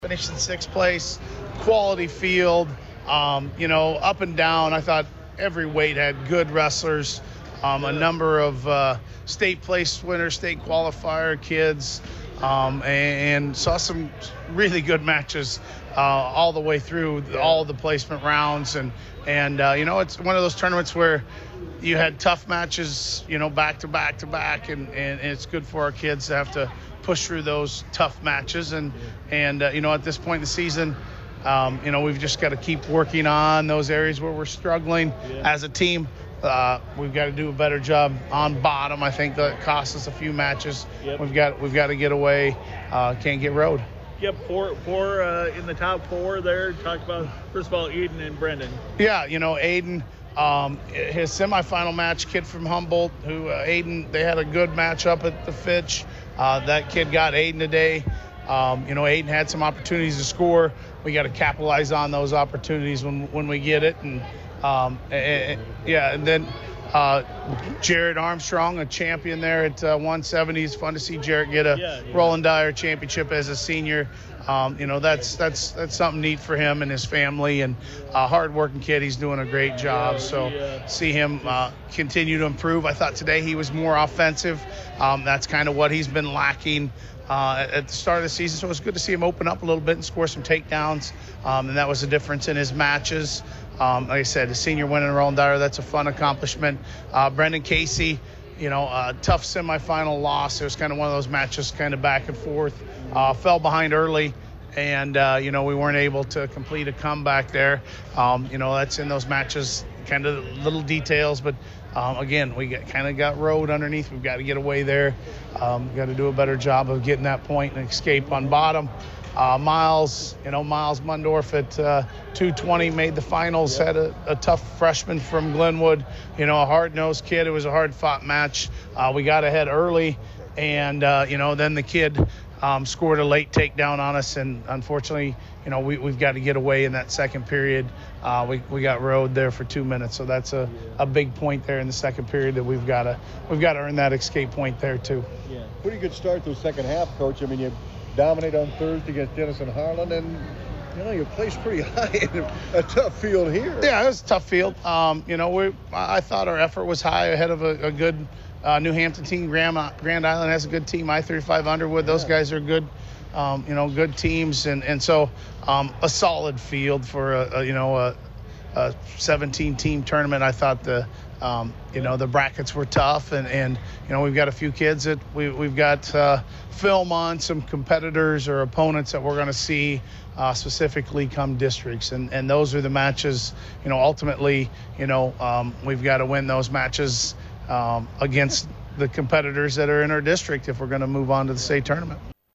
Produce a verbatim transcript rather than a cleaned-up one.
Finished in sixth place, quality field, um, you know, up and down. I thought every weight had good wrestlers, um, a number of uh, state place winners, state qualifier kids, um, and, and saw some really good matches uh, all the way through all the placement rounds. And, and uh, you know, it's one of those tournaments where you had tough matches, you know, back to back to back, and, and, and it's good for our kids to have to push through those tough matches. And, and uh, you know, at this point in the season, um, you know, we've just got to keep working on those areas where we're struggling yeah. as a team. Uh, we've got to do a better job on bottom. I think that cost us a few matches. Yep. We've got we've got to get away. Uh, can't get road. Yep, four, four uh, in the top four there. Talk about, first of all, Aiden and Brendan. Yeah, you know, Aiden, um, his semifinal match, kid from Humboldt, who uh, Aiden, they had a good match up at the Fitch. Uh, that kid got Aiden today. Um, you know, Aiden had some opportunities to score. We got to capitalize on those opportunities when when we get it. And, um, and, and yeah, and then uh, Jared Armstrong, a champion there at uh, one seventy. It's fun to see Jared get a yeah, yeah. Roland Dyer championship as a senior. Um, you know, that's that's that's something neat for him and his family, and a hard-working kid. He's doing a great job. So see him uh, continue to improve. I thought today he was more offensive. Um, that's kind of what he's been lacking uh, at the start of the season. So it was good to see him open up a little bit and score some takedowns, um, and that was the difference in his matches. Um, like I said, the senior winning Roland Dyer, that's a fun accomplishment. Uh, Brendan Casey, you know, a tough semifinal loss. It was kind of one of those matches kind of back and forth. Uh, fell behind early, and, uh, you know, we weren't able to complete a comeback there. Um, you know, that's in those matches, kind of little details. But, um, again, we get, kind of got road underneath. We've got to get away there. Um, we've got to do a better job of getting that point and escape on bottom. Uh, Miles, you know, Miles Mundorf at uh, two twenty made the finals, yep. had a, a tough freshman from Glenwood, you know, a hard-nosed kid. It was a hard-fought match. Uh, we got ahead early, and, uh, you know, then the kid um, scored a late takedown on us, and unfortunately, you know, we, we've got to get away in that second period. Uh, we, we got rode there for two minutes, so that's a, a big point there in the second period that we've got to we've got to earn that escape point there too. Yeah, pretty good start to the second half, Coach. I mean, you dominate on Thursday against Denison Harlan, and you know you placed pretty high in a tough field here. Yeah, it was a tough field. Um, you know, we I thought our effort was high ahead of a, a good uh, New Hampton team. Grand, Grand Island has a good team. I thirty-five Underwood, those yeah. guys are good. Um, you know, good teams, and and so um, a solid field for a, a you know a, a seventeen team tournament. I thought the Um, you know, the brackets were tough, and, and you know, we've got a few kids that we, we've got uh, film on some competitors or opponents that we're going to see uh, specifically come districts. And, and those are the matches, you know, ultimately, you know, um, we've got to win those matches um, against the competitors that are in our district if we're going to move on to the state tournament.